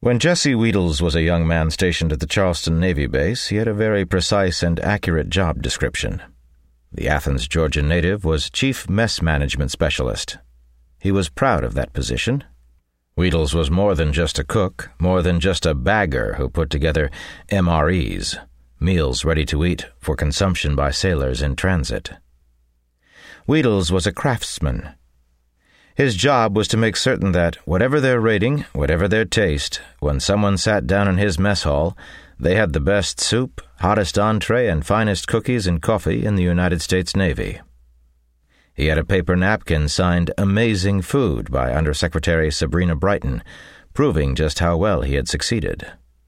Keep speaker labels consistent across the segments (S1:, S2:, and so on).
S1: When Jesse Wheatles was a young man stationed at the Charleston Navy Base, he had a very precise and accurate job description. The Athens, Georgia native was Chief Mess Management Specialist. He was proud of that position. Wheatles was more than just a cook, more than just a bagger who put together MREs, meals ready to eat for consumption by sailors in transit. Wheatles was a craftsman. His job was to make certain that, whatever their rating, whatever their taste, when someone sat down in his mess hall, they had the best soup, hottest entree, and finest cookies and coffee in the United States Navy. He had a paper napkin signed "Amazing Food" by Undersecretary Sabrina Brighton, proving just how well he had succeeded.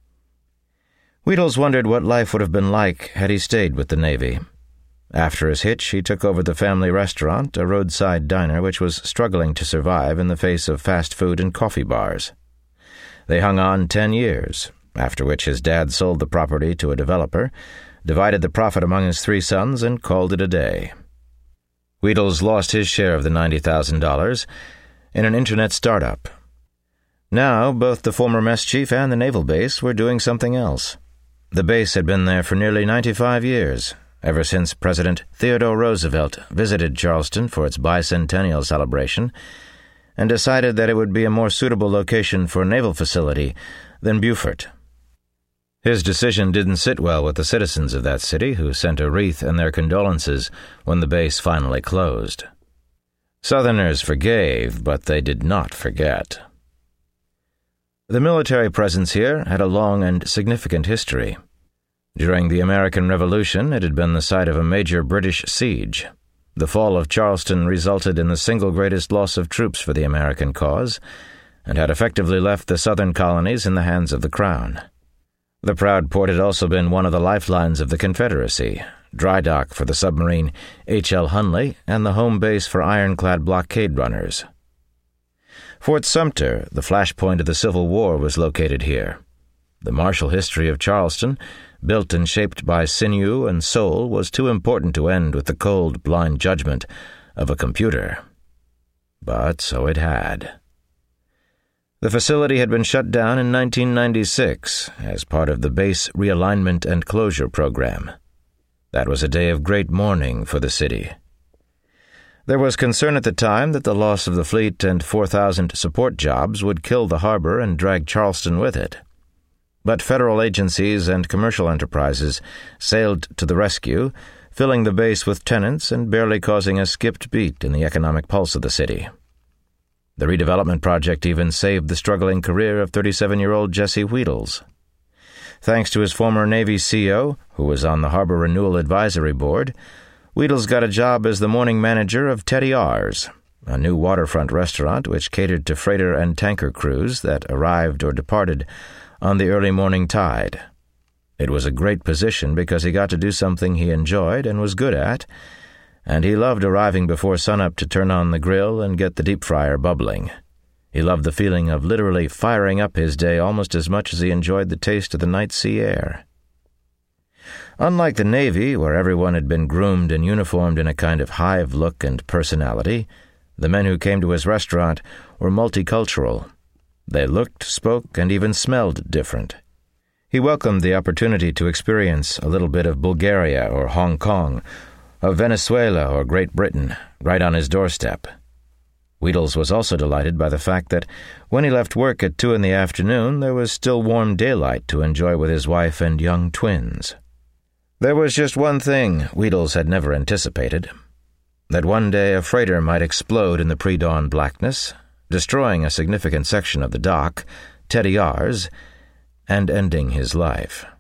S1: Wheatles wondered what life would have been like had he stayed with the Navy. After his hitch, he took over the family restaurant, a roadside diner which was struggling to survive in the face of fast food and coffee bars. They hung on 10 years, after which his dad sold the property to a developer, divided the profit among his 3 sons, and called it a day. Wheatles lost his share of the $90,000 in an internet startup. Now, both the former mess chief and the naval base were doing something else. The base had been there for nearly 95 years, ever since President Theodore Roosevelt visited Charleston for its bicentennial celebration, and decided that it would be a more suitable location for a naval facility than Beaufort. His decision didn't sit well with the citizens of that city, who sent a wreath and their condolences when the base finally closed. Southerners forgave, but they did not forget. The military presence here had a long and significant history. During the American Revolution, it had been the site of a major British siege. The fall of Charleston resulted in the single greatest loss of troops for the American cause, and had effectively left the southern colonies in the hands of the Crown. The proud port had also been one of the lifelines of the Confederacy, dry dock for the submarine H.L. Hunley, and the home base for ironclad blockade runners. Fort Sumter, the flashpoint of the Civil War, was located here. The martial history of Charleston, built and shaped by sinew and soul, was too important to end with the cold, blind judgment of a computer. But so it had. The facility had been shut down in 1996 as part of the base realignment and closure program. That was a day of great mourning for the city. There was concern at the time that the loss of the fleet and 4,000 support jobs would kill the harbor and drag Charleston with it. But federal agencies and commercial enterprises sailed to the rescue, filling the base with tenants and barely causing a skipped beat in the economic pulse of the city. The redevelopment project even saved the struggling career of 37-year-old Jesse Wheatles. Thanks to his former Navy CO, who was on the Harbor Renewal Advisory Board, Wheatles got a job as the morning manager of Teddy R's, a new waterfront restaurant which catered to freighter and tanker crews that arrived or departed on the early morning tide. It was a great position because he got to do something he enjoyed and was good at, and he loved arriving before sunup to turn on the grill and get the deep fryer bubbling. He loved the feeling of literally firing up his day almost as much as he enjoyed the taste of the night sea air. Unlike the Navy, where everyone had been groomed and uniformed in a kind of hive look and personality, the men who came to his restaurant were multicultural. They looked, spoke, and even smelled different. He welcomed the opportunity to experience a little bit of Bulgaria or Hong Kong, of Venezuela or Great Britain, right on his doorstep. Wheatles was also delighted by the fact that when he left work at 2 p.m, there was still warm daylight to enjoy with his wife and young twins. There was just one thing Wheatles had never anticipated: that one day a freighter might explode in the pre-dawn blackness, destroying a significant section of the dock, Teddy R's, and ending his life.